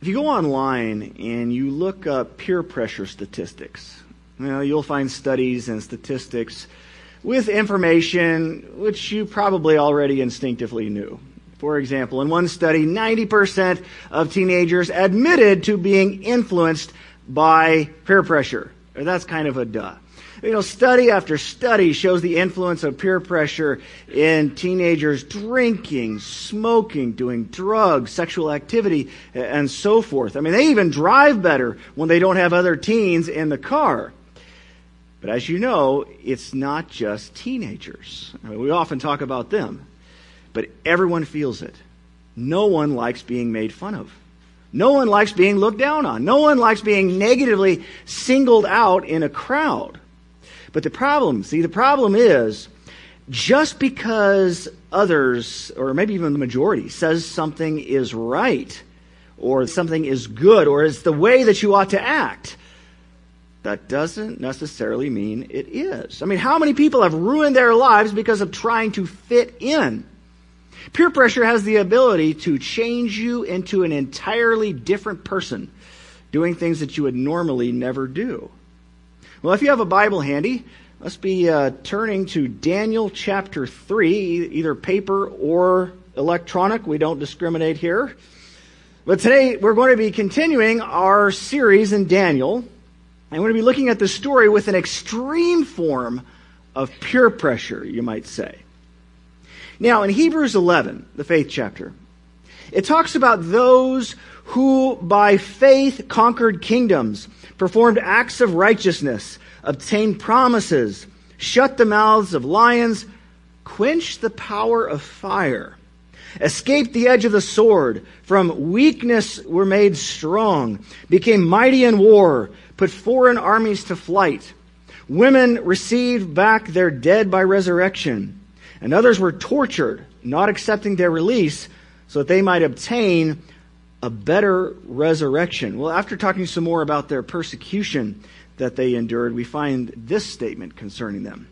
If you go online and you look up peer pressure statistics, you'll find studies and statistics with information which you probably already instinctively knew. For example, in one study, 90% of teenagers admitted to being influenced by peer pressure. That's kind of a duh. Study after study shows the influence of peer pressure in teenagers drinking, smoking, doing drugs, sexual activity, and so forth. They even drive better when they don't have other teens in the car. But as you know, it's not just teenagers. We often talk about them, but everyone feels it. No one likes being made fun of. No one likes being looked down on. No one likes being negatively singled out in a crowd. But the problem is, just because others, or maybe even the majority, says something is right, or something is good, or it's the way that you ought to act, that doesn't necessarily mean it is. How many people have ruined their lives because of trying to fit in? Peer pressure has the ability to change you into an entirely different person, doing things that you would normally never do. Well, if you have a Bible handy, let's be turning to Daniel chapter 3, either paper or electronic. We don't discriminate here. But today we're going to be continuing our series in Daniel. And we're going to be looking at the story with an extreme form of peer pressure, you might say. Now, in Hebrews 11, the faith chapter, it talks about those who by faith conquered kingdoms, performed acts of righteousness, obtained promises, shut the mouths of lions, quenched the power of fire, escaped the edge of the sword, from weakness were made strong, became mighty in war, put foreign armies to flight. Women received back their dead by resurrection, and others were tortured, not accepting their release, so that they might obtain a better resurrection. Well, after talking some more about their persecution that they endured, we find this statement concerning them: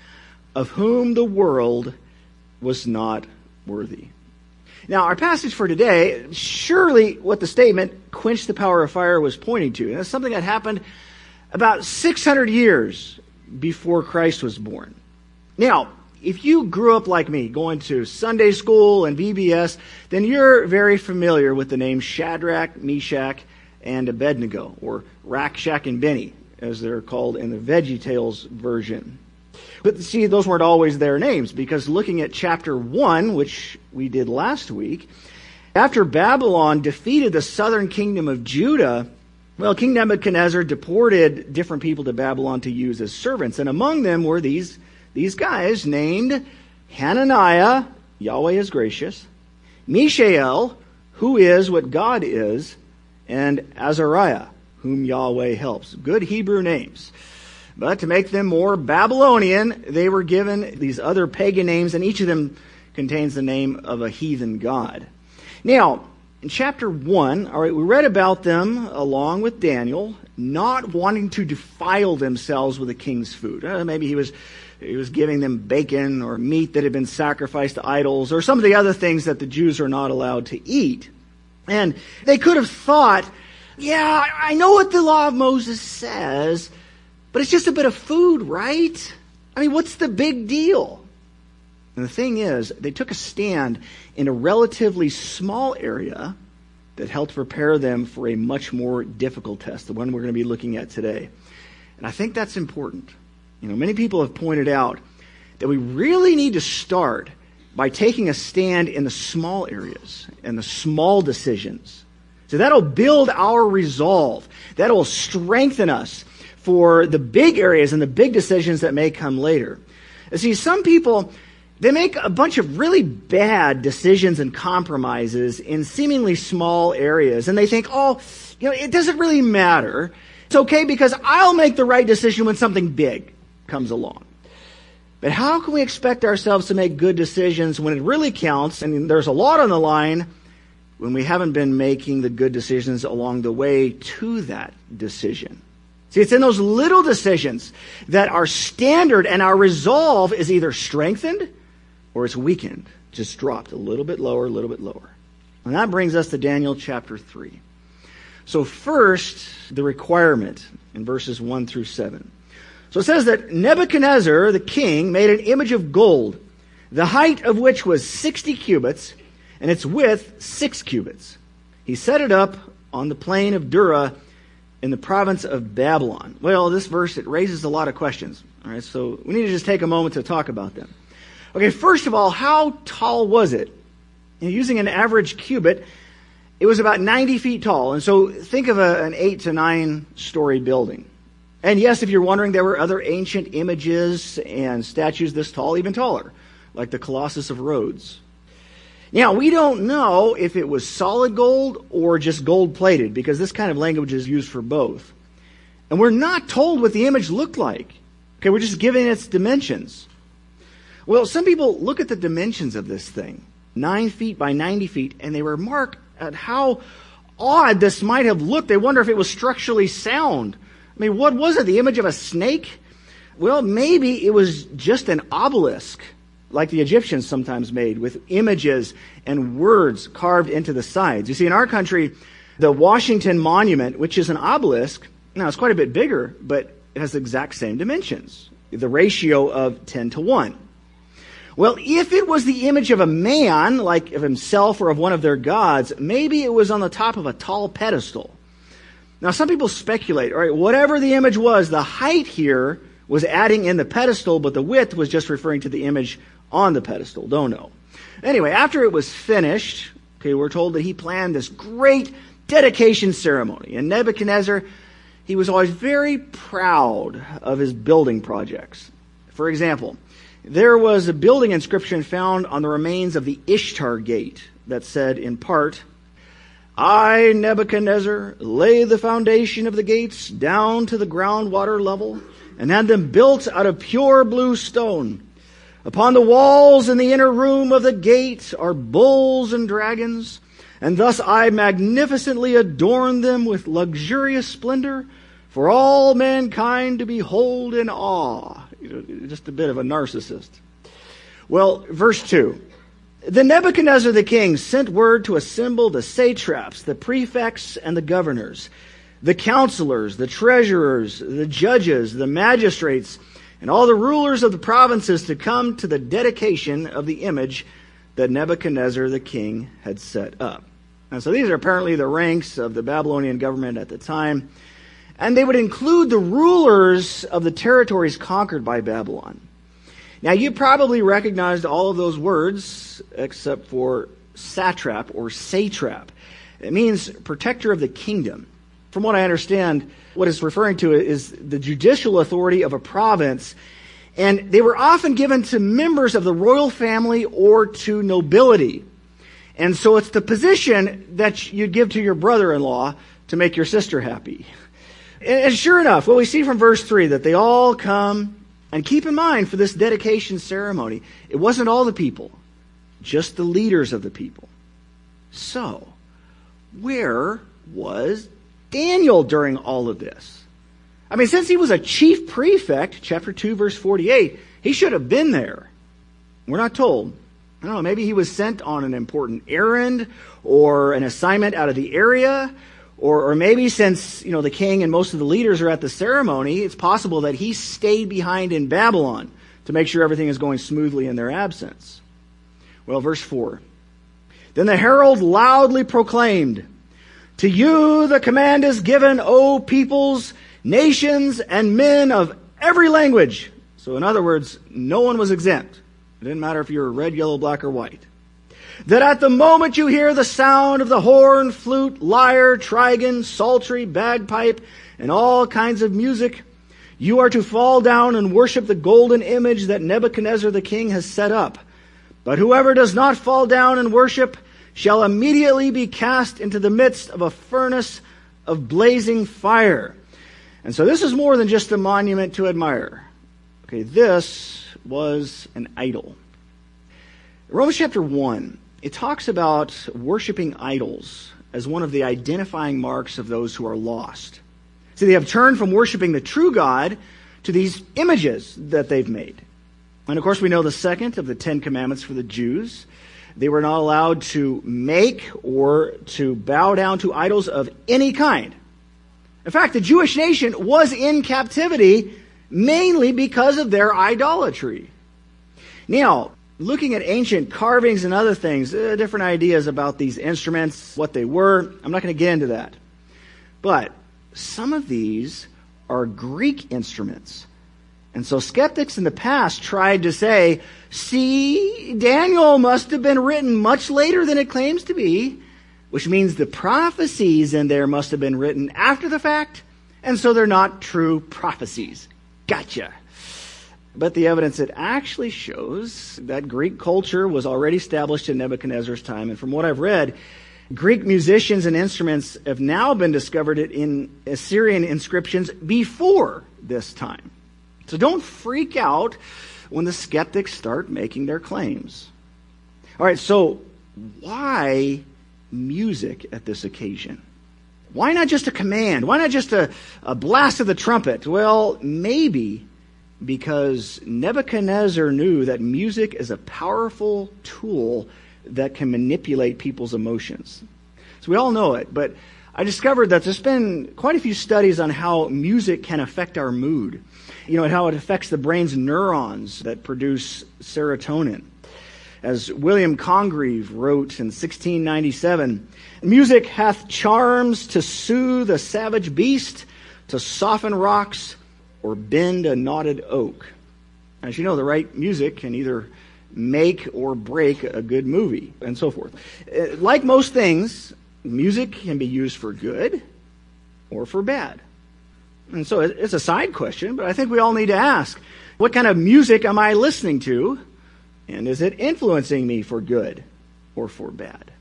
of whom the world was not worthy. Now, our passage for today, surely what the statement, quench the power of fire, was pointing to. And that's something that happened about 600 years before Christ was born. Now, if you grew up like me, going to Sunday school and VBS, then you're very familiar with the names Shadrach, Meshach, and Abednego, or Rakshak and Benny, as they're called in the VeggieTales version. But see, those weren't always their names, because looking at chapter 1, which we did last week, after Babylon defeated the southern kingdom of Judah, well, King Nebuchadnezzar deported different people to Babylon to use as servants, and among them were these guys named Hananiah, Yahweh is gracious, Mishael, who is what God is, and Azariah, whom Yahweh helps. Good Hebrew names. But to make them more Babylonian, they were given these other pagan names, and each of them contains the name of a heathen god. Now, in chapter 1, all right, we read about them along with Daniel, not wanting to defile themselves with the king's food. Maybe he was giving them bacon or meat that had been sacrificed to idols, or some of the other things that the Jews are not allowed to eat. And they could have thought, yeah, I know what the law of Moses says, but it's just a bit of food, right? What's the big deal? And the thing is, they took a stand in a relatively small area that helped prepare them for a much more difficult test, the one we're going to be looking at today. And I think that's important. Many people have pointed out that we really need to start by taking a stand in the small areas and the small decisions. So that'll build our resolve. That'll strengthen us for the big areas and the big decisions that may come later. See, some people, they make a bunch of really bad decisions and compromises in seemingly small areas, and they think, it doesn't really matter. It's okay because I'll make the right decision when something big comes along. But how can we expect ourselves to make good decisions when it really counts, and there's a lot on the line, when we haven't been making the good decisions along the way to that decision? See, it's in those little decisions that our standard and our resolve is either strengthened or it's weakened, just dropped a little bit lower, a little bit lower. And that brings us to Daniel chapter 3. So first, the requirement in verses 1 through 7. So it says that Nebuchadnezzar, the king, made an image of gold, the height of which was 60 cubits, and its width 6 cubits. He set it up on the plain of Dura in the province of Babylon. Well, this verse, it raises a lot of questions. All right, so we need to just take a moment to talk about them. Okay, first of all, how tall was it? Using an average cubit, it was about 90 feet tall. And so think of an 8 to 9 story building. And yes, if you're wondering, there were other ancient images and statues this tall, even taller, like the Colossus of Rhodes. Now, we don't know if it was solid gold or just gold-plated, because this kind of language is used for both. And we're not told what the image looked like. Okay, we're just given its dimensions. Well, some people look at the dimensions of this thing, 9 feet by 90 feet, and they remark at how odd this might have looked. They wonder if it was structurally sound. I mean, what was it? The image of a snake? Well, maybe it was just an obelisk, like the Egyptians sometimes made, with images and words carved into the sides. You see, in our country, the Washington Monument, which is an obelisk, now it's quite a bit bigger, but it has the exact same dimensions, the ratio of 10 to 1. Well, if it was the image of a man, like of himself or of one of their gods, maybe it was on the top of a tall pedestal. Now, some people speculate, all right, whatever the image was, the height here was adding in the pedestal, but the width was just referring to the image on the pedestal. Don't know. Anyway, after it was finished, okay, we're told that he planned this great dedication ceremony. And Nebuchadnezzar, he was always very proud of his building projects. For example, there was a building inscription found on the remains of the Ishtar Gate that said, in part, I, Nebuchadnezzar, laid the foundation of the gates down to the groundwater level and had them built out of pure blue stone. Upon the walls in the inner room of the gate are bulls and dragons, and thus I magnificently adorned them with luxurious splendor for all mankind to behold in awe. Just a bit of a narcissist. Well, verse 2. Then Nebuchadnezzar the king sent word to assemble the satraps, the prefects, and the governors, the counselors, the treasurers, the judges, the magistrates, and all the rulers of the provinces to come to the dedication of the image that Nebuchadnezzar the king had set up. And so these are apparently the ranks of the Babylonian government at the time, and they would include the rulers of the territories conquered by Babylon. Now, you probably recognized all of those words except for satrap or satrap. It means protector of the kingdom. From what I understand, what it's referring to is the judicial authority of a province, and they were often given to members of the royal family or to nobility. And so it's the position that you'd give to your brother-in-law to make your sister happy. And sure enough, what we see from verse 3, that they all come. And keep in mind, for this dedication ceremony, it wasn't all the people, just the leaders of the people. So, where was Daniel during all of this? I mean, since he was a chief prefect, chapter 2, verse 48, he should have been there. We're not told. I don't know, maybe he was sent on an important errand or an assignment out of the area. Or maybe since, the king and most of the leaders are at the ceremony, it's possible that he stayed behind in Babylon to make sure everything is going smoothly in their absence. Well, verse 4. Then the herald loudly proclaimed, to you the command is given, O peoples, nations, and men of every language. So in other words, no one was exempt. It didn't matter if you were red, yellow, black, or white. That at the moment you hear the sound of the horn, flute, lyre, trigon, psaltery, bagpipe, and all kinds of music, you are to fall down and worship the golden image that Nebuchadnezzar the king has set up. But whoever does not fall down and worship shall immediately be cast into the midst of a furnace of blazing fire. And so this is more than just a monument to admire. Okay, this was an idol. Romans chapter 1. It talks about worshiping idols as one of the identifying marks of those who are lost. So they have turned from worshiping the true God to these images that they've made. And of course we know the second of the 10 commandments for the Jews, They were not allowed to make or to bow down to idols of any kind. In fact, the Jewish nation was in captivity mainly because of their idolatry. Now, looking at ancient carvings and other things, different ideas about these instruments, what they were, I'm not going to get into that. But some of these are Greek instruments. And so skeptics in the past tried to say, see, Daniel must have been written much later than it claims to be, which means the prophecies in there must have been written after the fact, and so they're not true prophecies. Gotcha. But the evidence, it actually shows that Greek culture was already established in Nebuchadnezzar's time. And from what I've read, Greek musicians and instruments have now been discovered in Assyrian inscriptions before this time. So don't freak out when the skeptics start making their claims. All right, so why music at this occasion? Why not just a command? Why not just a blast of the trumpet? Well, maybe because Nebuchadnezzar knew that music is a powerful tool that can manipulate people's emotions. So we all know it, but I discovered that there's been quite a few studies on how music can affect our mood. You know, and how it affects the brain's neurons that produce serotonin. As William Congreve wrote in 1697, music hath charms to soothe a savage beast, to soften rocks, or bend a knotted oak. As you know, the right music can either make or break a good movie, and so forth. Like most things, music can be used for good or for bad. And so it's a side question, but I think we all need to ask, what kind of music am I listening to? And is it influencing me for good or for bad?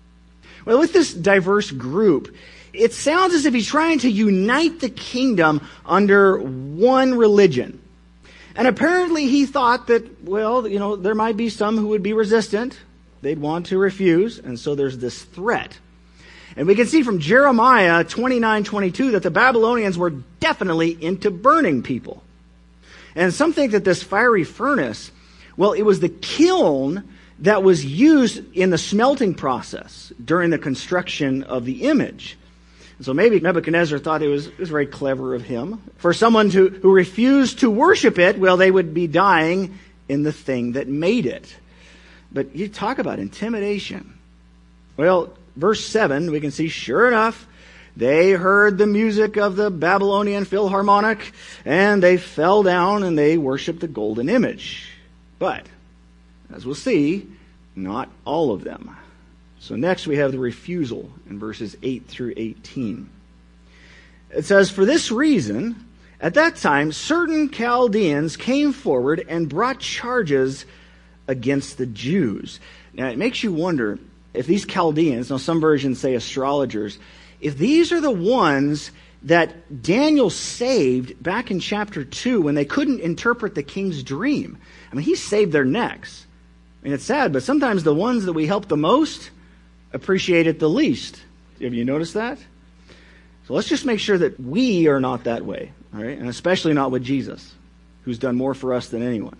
Well, with this diverse group, it sounds as if he's trying to unite the kingdom under one religion. And apparently he thought that, well, you know, there might be some who would be resistant. They'd want to refuse. And so there's this threat. And we can see from Jeremiah 29:22 that the Babylonians were definitely into burning people. And some think that this fiery furnace, well, it was the kiln that was used in the smelting process during the construction of the image. And so maybe Nebuchadnezzar thought it was very clever of him. For someone who refused to worship it, well, they would be dying in the thing that made it. But you talk about intimidation. Well, verse 7, we can see, sure enough, they heard the music of the Babylonian Philharmonic, and they fell down and they worshiped the golden image. But, as we'll see, not all of them. So next we have the refusal in verses 8 through 18. It says, for this reason, at that time, certain Chaldeans came forward and brought charges against the Jews. Now, it makes you wonder, if these Chaldeans, now some versions say astrologers, if these are the ones that Daniel saved back in chapter 2 when they couldn't interpret the king's dream. I mean, he saved their necks. I mean, it's sad, but sometimes the ones that we help the most appreciate it the least. Have you noticed that? So let's just make sure that we are not that way, all right? And especially not with Jesus, who's done more for us than anyone.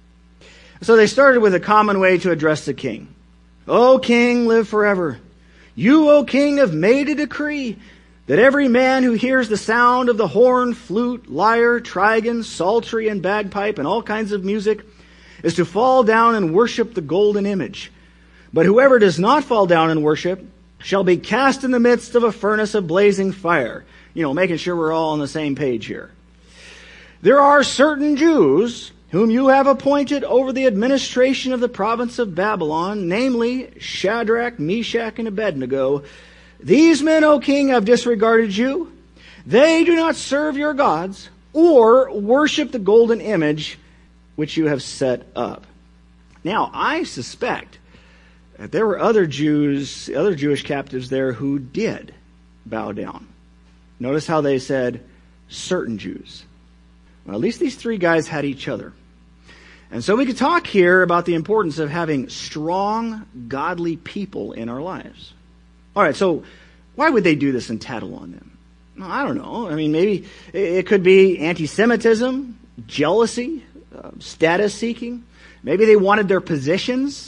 So they started with a common way to address the king. O king, live forever. You, O king, have made a decree that every man who hears the sound of the horn, flute, lyre, trigon, psaltery, and bagpipe, and all kinds of music, is to fall down and worship the golden image. But whoever does not fall down and worship shall be cast in the midst of a furnace of blazing fire. You know, making sure we're all on the same page here. There are certain Jews whom you have appointed over the administration of the province of Babylon, namely Shadrach, Meshach, and Abednego. These men, O king, have disregarded you. They do not serve your gods or worship the golden image which you have set up. Now, I suspect that there were other Jews, other Jewish captives there who did bow down. Notice how they said certain Jews. Well, at least these three guys had each other. And so we could talk here about the importance of having strong, godly people in our lives. All right, so why would they do this and tattle on them? Well, I don't know. I mean, maybe it could be anti-Semitism, jealousy, status seeking. Maybe they wanted their positions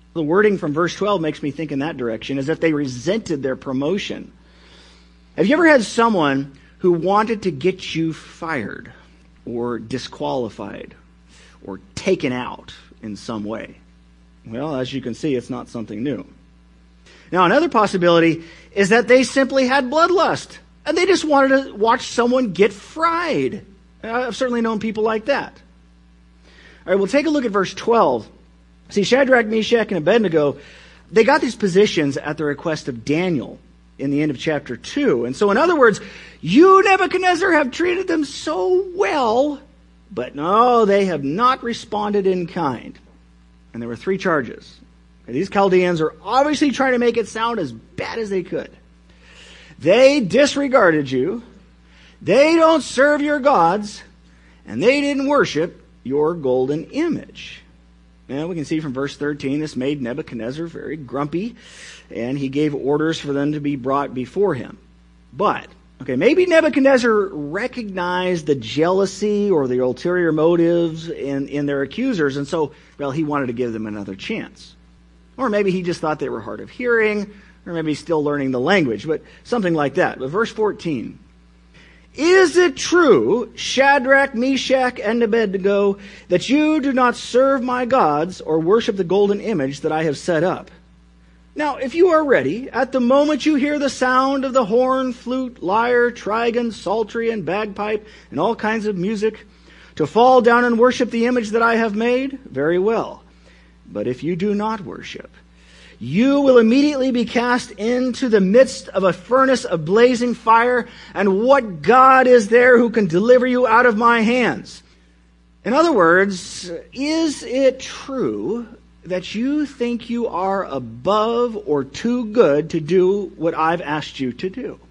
The wording from verse 12 makes me think in that direction, as if they resented their promotion. Have you ever had someone who wanted to get you fired or disqualified or taken out in some way? Well, as you can see, it's not something new. Now, another possibility is that they simply had bloodlust and they just wanted to watch someone get fried. I've certainly known people like that. All right, we'll take a look at verse 12. See, Shadrach, Meshach, and Abednego, they got these positions at the request of Daniel in the end of chapter 2. And so, in other words, you, Nebuchadnezzar, have treated them so well, but no, they have not responded in kind. And there were 3 charges. These Chaldeans are obviously trying to make it sound as bad as they could. They disregarded you, they don't serve your gods, and they didn't worship your golden image. Now, we can see from verse 13, this made Nebuchadnezzar very grumpy, and he gave orders for them to be brought before him. But, maybe Nebuchadnezzar recognized the jealousy or the ulterior motives in their accusers, and so, he wanted to give them another chance. Or maybe he just thought they were hard of hearing, or maybe still learning the language, but something like that. But verse 14, is it true, Shadrach, Meshach, and Abednego, that you do not serve my gods or worship the golden image that I have set up? Now, if you are ready, at the moment you hear the sound of the horn, flute, lyre, trigon, psaltery, and bagpipe, and all kinds of music, to fall down and worship the image that I have made, very well. But if you do not worship, you will immediately be cast into the midst of a furnace of blazing fire, and what God is there who can deliver you out of my hands? In other words, is it true that you think you are above or too good to do what I've asked you to do?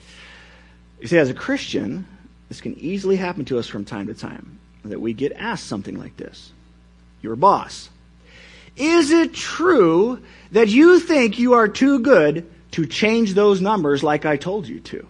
You see, as a Christian, this can easily happen to us from time to time, that we get asked something like this. Your boss. Is it true that you think you are too good to change those numbers like I told you to?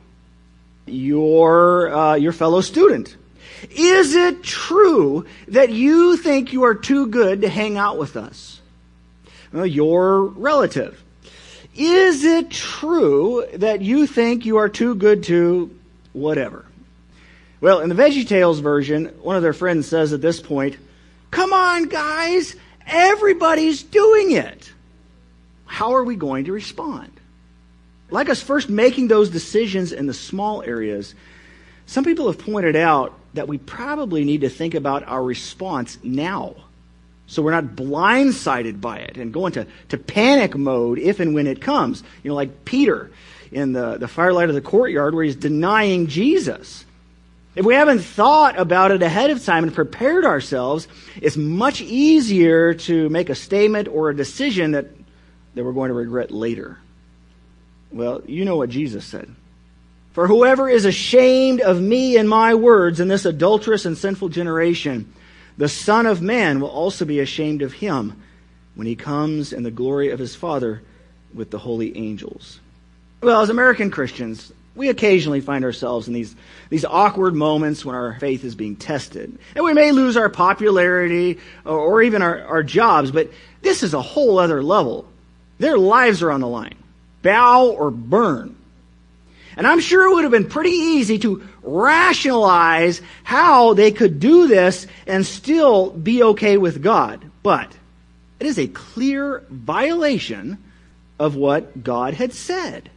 Your fellow student. Is it true that you think you are too good to hang out with us? Your relative. Is it true that you think you are too good to whatever? Well, in the VeggieTales version, one of their friends says at this point, come on, guys! Everybody's doing it. How are we going to respond? Like us first making those decisions in the small areas, some people have pointed out that we probably need to think about our response now, so we're not blindsided by it and go into panic mode if and when it comes. Like Peter in the firelight of the courtyard where he's denying Jesus. If we haven't thought about it ahead of time and prepared ourselves, it's much easier to make a statement or a decision that we're going to regret later. Well, you know what Jesus said. For whoever is ashamed of me and my words in this adulterous and sinful generation, the Son of Man will also be ashamed of him when he comes in the glory of his Father with the holy angels. Well, as American Christians, we occasionally find ourselves in these awkward moments when our faith is being tested. And we may lose our popularity or even our jobs, but this is a whole other level. Their lives are on the line. Bow or burn. And I'm sure it would have been pretty easy to rationalize how they could do this and still be okay with God. But it is a clear violation of what God had said.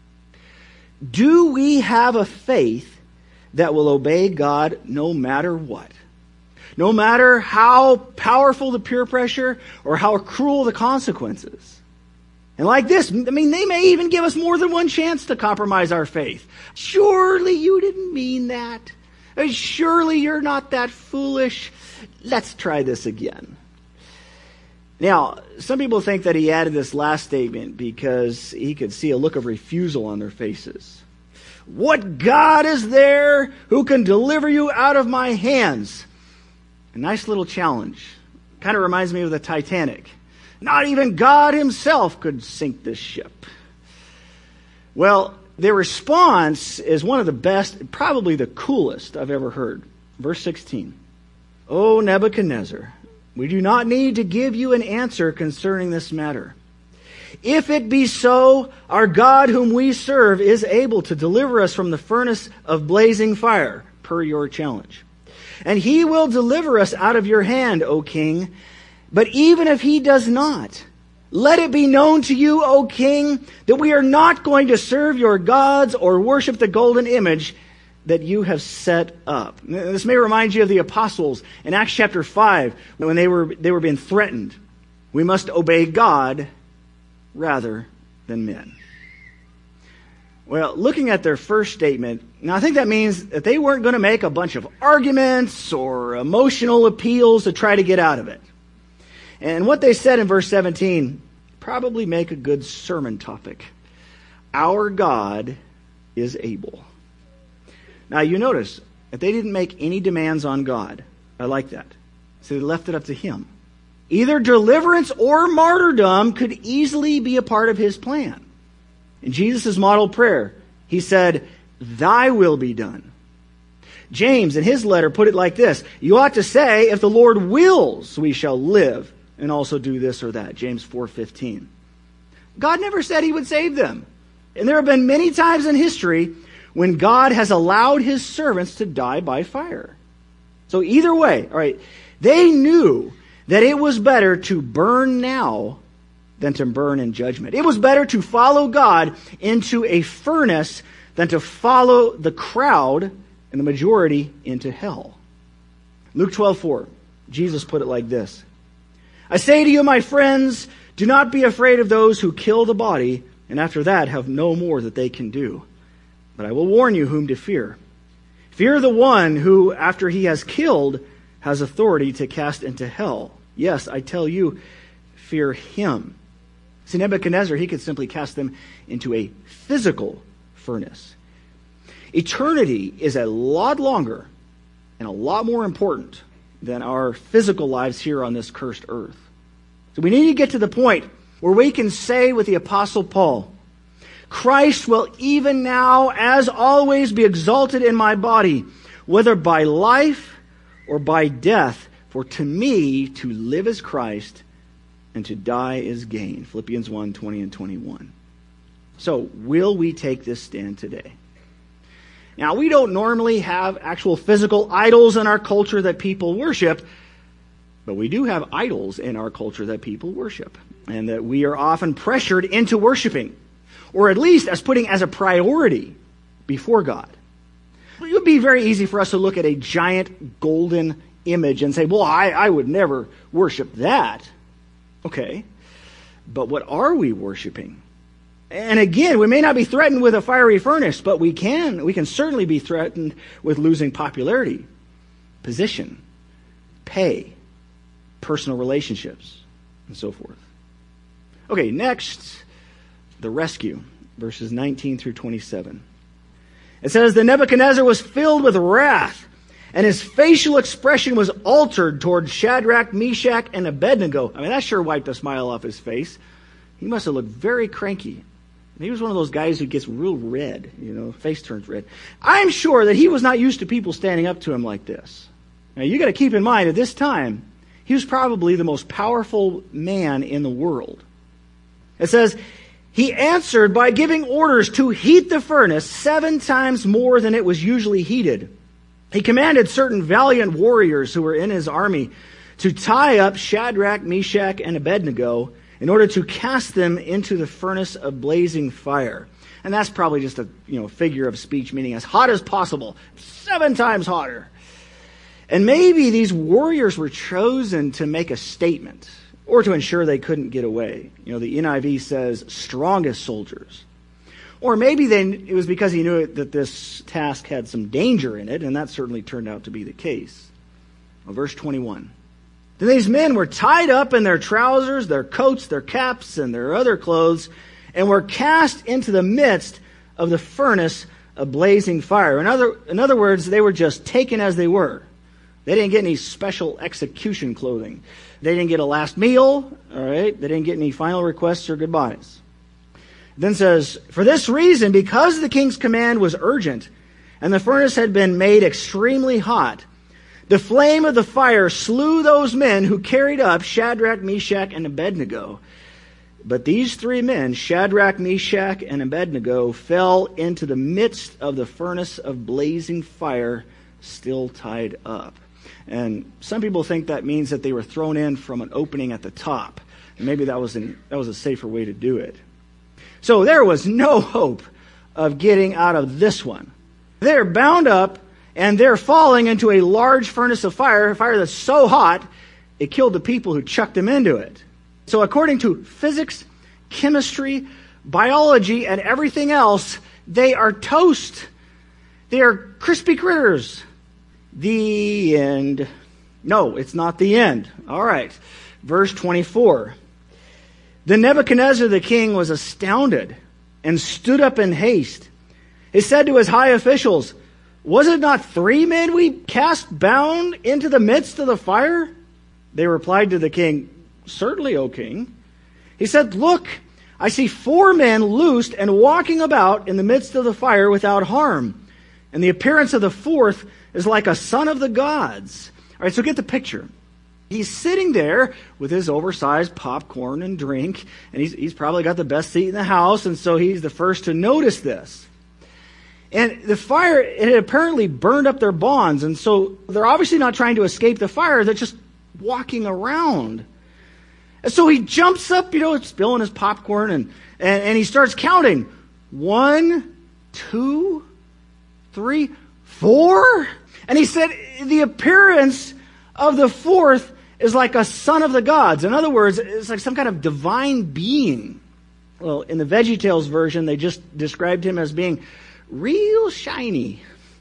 Do we have a faith that will obey God no matter what? No matter how powerful the peer pressure or how cruel the consequences? And like this, they may even give us more than one chance to compromise our faith. Surely you didn't mean that. Surely you're not that foolish. Let's try this again. Now, some people think that he added this last statement because he could see a look of refusal on their faces. What God is there who can deliver you out of my hands? A nice little challenge. Kind of reminds me of the Titanic. Not even God himself could sink this ship. Well, their response is one of the best, probably the coolest I've ever heard. Verse 16. O Nebuchadnezzar, We do not need to give you an answer concerning this matter. If it be so, our God whom we serve is able to deliver us from the furnace of blazing fire, per your challenge. And he will deliver us out of your hand, O king. But even if he does not, let it be known to you, O king, that we are not going to serve your gods or worship the golden image that you have set up. This may remind you of the apostles in Acts chapter 5 when they were being threatened. We must obey God rather than men. Well, looking at their first statement, now I think that means that they weren't going to make a bunch of arguments or emotional appeals to try to get out of it. And what they said in verse 17 probably make a good sermon topic. Our God is able. Now you notice that they didn't make any demands on God. I like that. So they left it up to him. Either deliverance or martyrdom could easily be a part of his plan. In Jesus' model prayer, he said, "Thy will be done." James, in his letter, put it like this: you ought to say, "If the Lord wills, we shall live and also do this or that." James 4:15. God never said he would save them. And there have been many times in history when God has allowed his servants to die by fire. So either way, all right, they knew that it was better to burn now than to burn in judgment. It was better to follow God into a furnace than to follow the crowd and the majority into hell. Luke 12:4, Jesus put it like this: I say to you, my friends, do not be afraid of those who kill the body, and after that have no more that they can do. But I will warn you whom to fear. Fear the one who, after he has killed, has authority to cast into hell. Yes, I tell you, fear him. See, Nebuchadnezzar, he could simply cast them into a physical furnace. Eternity is a lot longer and a lot more important than our physical lives here on this cursed earth. So we need to get to the point where we can say with the Apostle Paul, Christ will even now, as always, be exalted in my body, whether by life or by death. For to me, to live is Christ, and to die is gain. Philippians 1:20 and 21. So, will we take this stand today? Now, we don't normally have actual physical idols in our culture that people worship, but we do have idols in our culture that people worship, and that we are often pressured into worshiping, or at least as putting as a priority before God. It would be very easy for us to look at a giant golden image and say, well, I would never worship that. Okay, but what are we worshiping? And again, we may not be threatened with a fiery furnace, but we can certainly be threatened with losing popularity, position, pay, personal relationships, and so forth. Okay, next, the rescue, verses 19 through 27. It says, "Then Nebuchadnezzar was filled with wrath, and his facial expression was altered toward Shadrach, Meshach, and Abednego." I mean, that sure wiped a smile off his face. He must have looked very cranky. He was one of those guys who gets real red, face turns red. I'm sure that he was not used to people standing up to him like this. Now, you got to keep in mind, at this time, he was probably the most powerful man in the world. It says, "He answered by giving orders to heat the furnace 7 times more than it was usually heated. He commanded certain valiant warriors who were in his army to tie up Shadrach, Meshach, and Abednego in order to cast them into the furnace of blazing fire." And that's probably just a figure of speech, meaning as hot as possible, 7 times hotter. And maybe these warriors were chosen to make a statement or to ensure they couldn't get away. The NIV says strongest soldiers. Or maybe it was because he knew that this task had some danger in it, and that certainly turned out to be the case. Well, verse 21. "Then these men were tied up in their trousers, their coats, their caps, and their other clothes, and were cast into the midst of the furnace of blazing fire." In other words, they were just taken as they were. They didn't get any special execution clothing. They didn't get a last meal, all right? They didn't get any final requests or goodbyes. It then says, "For this reason, because the king's command was urgent, and the furnace had been made extremely hot, The flame of the fire slew those men who carried up Shadrach, Meshach, and Abednego. But these three men, Shadrach, Meshach, and Abednego, fell into the midst of the furnace of blazing fire, still tied up. And some people think that means that they were thrown in from an opening at the top. And maybe that was a safer way to do it. So there was no hope of getting out of this one. They're bound up, and they're falling into a large furnace of fire, a fire that's so hot, it killed the people who chucked them into it. So according to physics, chemistry, biology, and everything else, they are toast. They are crispy critters. The end. No, it's not the end. All right. Verse 24. Then Nebuchadnezzar the king was astounded and stood up in haste. He said to his high officials, "Was it not three men we cast bound into the midst of the fire?" They replied to the king, "Certainly, O king." He said, "Look, I see four men loosed and walking about in the midst of the fire without harm. And the appearance of the fourth is like a son of the gods." All right, so get the picture. He's sitting there with his oversized popcorn and drink, and he's probably got the best seat in the house, and so he's the first to notice this. And the fire, it had apparently burned up their bonds, and so they're obviously not trying to escape the fire, they're just walking around. And so he jumps up, spilling his popcorn, and he starts counting. 1, 2, 3, 4. And he said, the appearance of the fourth is like a son of the gods. In other words, it's like some kind of divine being. Well, in the VeggieTales version, they just described him as being real shiny.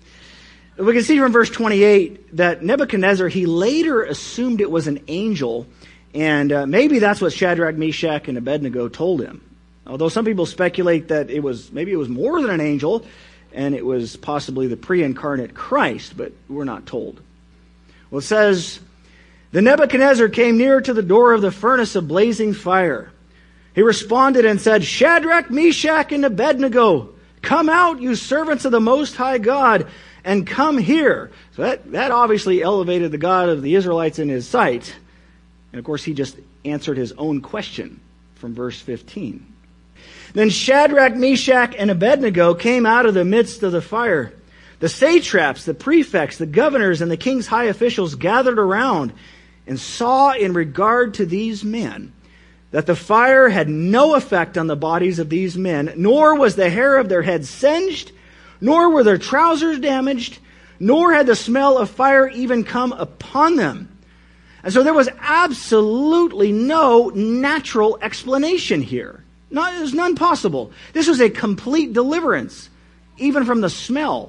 We can see from verse 28 that Nebuchadnezzar, he later assumed it was an angel, and maybe that's what Shadrach, Meshach, and Abednego told him. Although some people speculate that maybe it was more than an angel, and it was possibly the pre-incarnate Christ, but we're not told. Well, it says, "Then Nebuchadnezzar came near to the door of the furnace of blazing fire. He responded and said, 'Shadrach, Meshach, and Abednego, come out, you servants of the Most High God, and come here.'" So that obviously elevated the God of the Israelites in his sight. And of course, he just answered his own question from verse 15. "Then Shadrach, Meshach, and Abednego came out of the midst of the fire. The satraps, the prefects, the governors, and the king's high officials gathered around and saw in regard to these men that the fire had no effect on the bodies of these men, nor was the hair of their heads singed, nor were their trousers damaged, nor had the smell of fire even come upon them." And so there was absolutely no natural explanation here. There's none possible. This was a complete deliverance, even from the smell.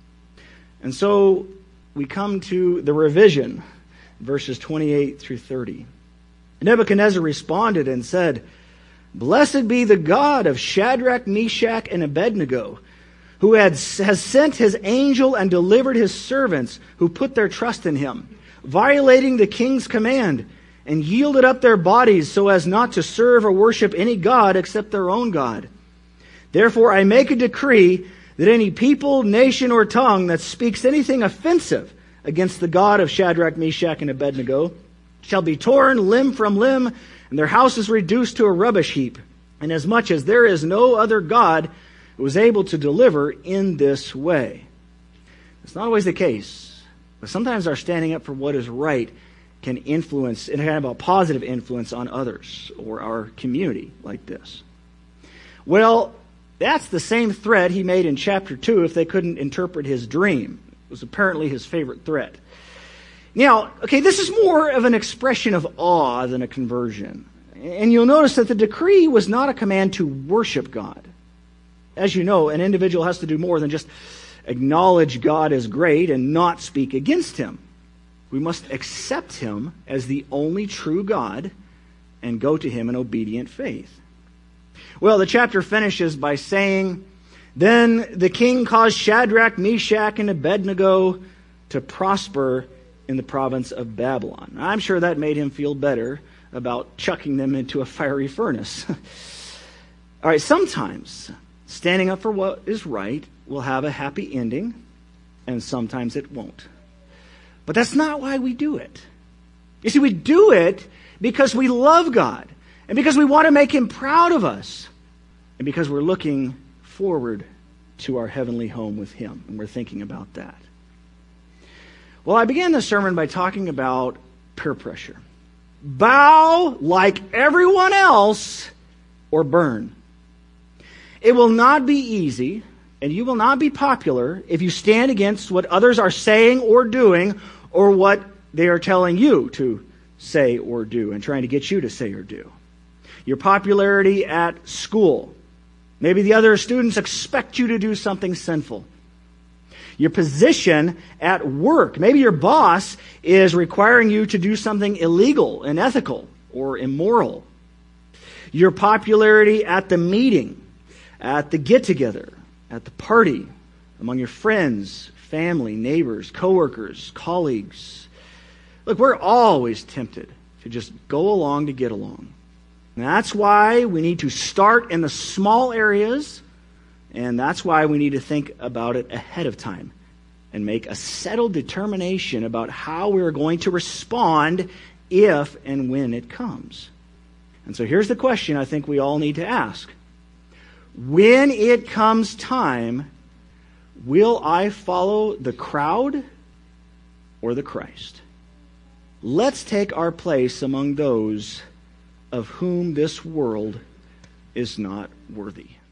And so we come to the revision, verses 28 through 30. Nebuchadnezzar responded and said, "Blessed be the God of Shadrach, Meshach, and Abednego, who has sent his angel and delivered his servants who put their trust in him, violating the king's command, and yielded up their bodies so as not to serve or worship any god except their own God. Therefore I make a decree that any people, nation, or tongue that speaks anything offensive against the God of Shadrach, Meshach, and Abednego shall be torn limb from limb, and their houses reduced to a rubbish heap, inasmuch as there is no other God who is able to deliver in this way." It's not always the case, but sometimes our standing up for what is right can influence, and have a positive influence on others or our community like this. Well, that's the same threat he made in chapter 2 if they couldn't interpret his dream. It was apparently his favorite threat. Now, okay, this is more of an expression of awe than a conversion. And you'll notice that the decree was not a command to worship God. As you know, an individual has to do more than just acknowledge God as great and not speak against him. We must accept him as the only true God and go to him in obedient faith. Well, the chapter finishes by saying, "Then the king caused Shadrach, Meshach, and Abednego to prosper in the province of Babylon." I'm sure that made him feel better about chucking them into a fiery furnace. All right, sometimes standing up for what is right will have a happy ending, and sometimes it won't. But that's not why we do it. You see, we do it because we love God, and because we want to make Him proud of us, and because we're looking forward to our heavenly home with Him, and we're thinking about that. Well, I began this sermon by talking about peer pressure. Bow like everyone else or burn. It will not be easy, and you will not be popular if you stand against what others are saying or doing, or what they are telling you to say or do and trying to get you to say or do. Your popularity at school. Maybe the other students expect you to do something sinful. Your position at work. Maybe your boss is requiring you to do something illegal, unethical, or immoral. Your popularity at the meeting, at the get-together, at the party, among your friends, family, neighbors, coworkers, colleagues. Look, we're always tempted to just go along to get along. And that's why we need to start in the small areas, and that's why we need to think about it ahead of time and make a settled determination about how we're going to respond if and when it comes. And so here's the question I think we all need to ask. When it comes time, will I follow the crowd or the Christ? Let's take our place among those of whom this world is not worthy.